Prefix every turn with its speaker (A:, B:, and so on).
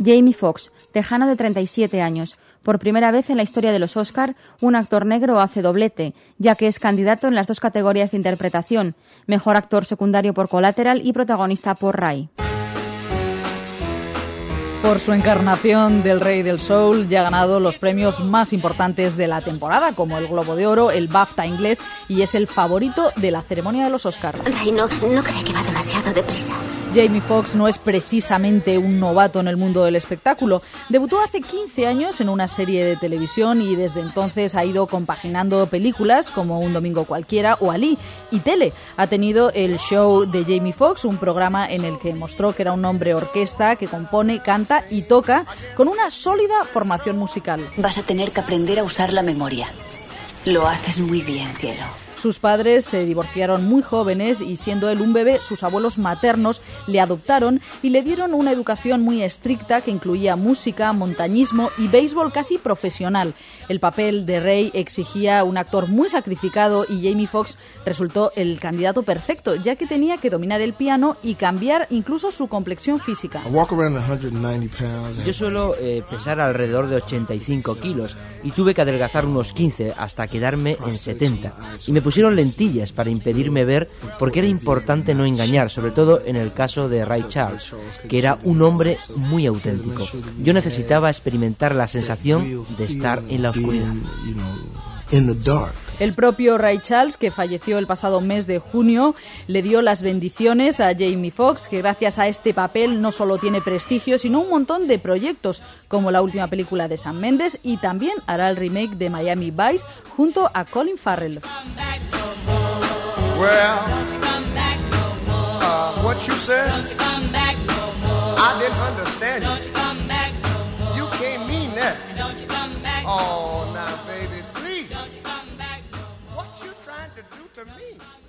A: Jamie Foxx, tejano de 37 años. Por primera vez en la historia de los Oscar, un actor negro hace doblete, ya que es candidato en las dos categorías de interpretación, mejor actor secundario por Collateral y protagonista por Ray.
B: Por su encarnación del Rey del Soul, ya ha ganado los premios más importantes de la temporada, como el Globo de Oro, el BAFTA inglés, y es el favorito de la ceremonia de los Oscar.
C: Ray no cree que va demasiado deprisa.
B: Jamie Foxx no es precisamente un novato en el mundo del espectáculo. Debutó hace 15 años en una serie de televisión y desde entonces ha ido compaginando películas como Un domingo cualquiera o Ali y tele. Ha tenido el show de Jamie Foxx, un programa en el que mostró que era un hombre orquesta que compone, canta y toca con una sólida formación musical.
D: Vas a tener que aprender a usar la memoria. Lo haces muy bien, cielo.
B: Sus padres se divorciaron muy jóvenes y siendo él un bebé, sus abuelos maternos le adoptaron y le dieron una educación muy estricta que incluía música, montañismo y béisbol casi profesional. El papel de Ray exigía un actor muy sacrificado y Jamie Foxx resultó el candidato perfecto, ya que tenía que dominar el piano y cambiar incluso su complexión física.
E: Yo suelo pesar alrededor de 85 kilos y tuve que adelgazar unos 15 hasta quedarme en 70. Y me pusieron lentillas para impedirme ver porque era importante no engañar, sobre todo en el caso de Ray Charles, que era un hombre muy auténtico. Yo necesitaba experimentar la sensación de estar en la oscuridad.
B: El propio Ray Charles, que falleció el pasado mes de junio, le dio las bendiciones a Jamie Foxx, que gracias a este papel no solo tiene prestigio, sino un montón de proyectos, como la última película de Sam Mendes, y también hará el remake de Miami Vice junto a Colin Farrell.
F: To do to me.